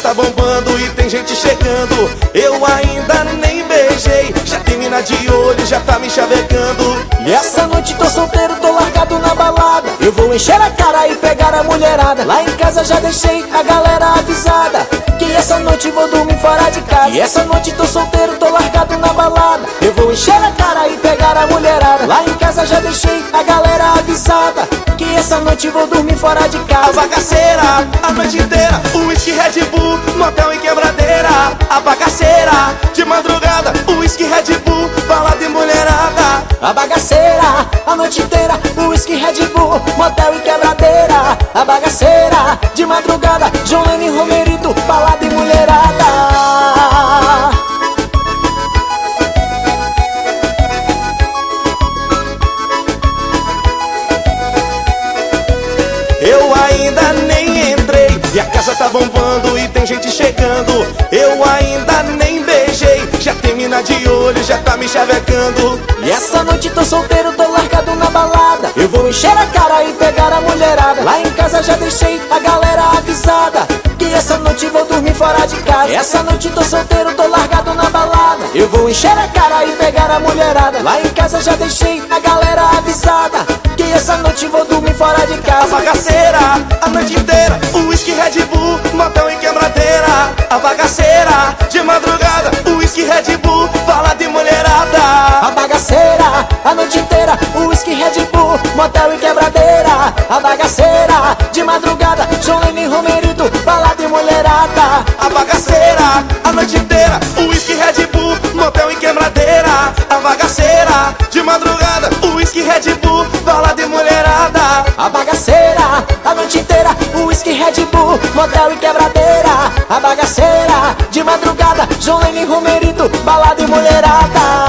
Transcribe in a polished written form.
tá bombando e tem gente chegando. Eu ainda nem beijei, já termina de olho, já tá me chavecando. E essa noite tô solteiro, tô largado na balada. Eu vou encher a cara e pegar a mulherada. Lá em casa já deixei a galera avisada que essa noite vou dormir fora de casa. E essa noite tô solteiro, tô largado na balada. Eu vou encher a cara e pegar a mulherada. Lá em casa já deixei a galera avisada que essa noite vou dormir fora de casa. A bagaceira, a noite inteira, uísque, Red Bull, motel e quebradeira. A bagaceira, de madrugada, uísque, Red Bull, balada e mulherada. A bagaceira, a noite inteira, uísque, Red Bull, motel e quebradeira. A bagaceira, de madrugada, John Lennon e Romerito, balada e mulherada. Eu ainda nem entrei e a casa tá bombando e tem gente chegando. Eu ainda nem beijei, já termina de olho, já tá me chavecando. E essa noite tô solteiro, tô largado na balada. Eu vou encher a cara e pegar a mulherada. Lá em casa já deixei a galera avisada que essa noite vou dormir fora de casa. Essa noite tô solteiro, tô largado na balada. Eu vou encher a cara e pegar a mulherada. Lá em casa já deixei a galera avisada que essa noite vou dormir fora de casa. A bagaceira, a noite inteira, uísque, Red Bull, motel e quebradeira. A bagaceira, de madrugada, uísque, Red Bull, balada e mulherada. A bagaceira, a noite inteira, uísque, Red Bull, motel e quebradeira. A bagaceira, de madrugada, John Lennon e Romerito, balada e mulherada. A bagaceira, a noite inteira, uísque, Red Bull, motel e quebradeira. A bagaceira, de madrugada, uísque, Red Bull, balada e mulherada. A bagaceira, a noite inteira, uísque, Red Bull, motel e quebradeira. A bagaceira, de madrugada, John Lennon e Romerito, balada e mulherada.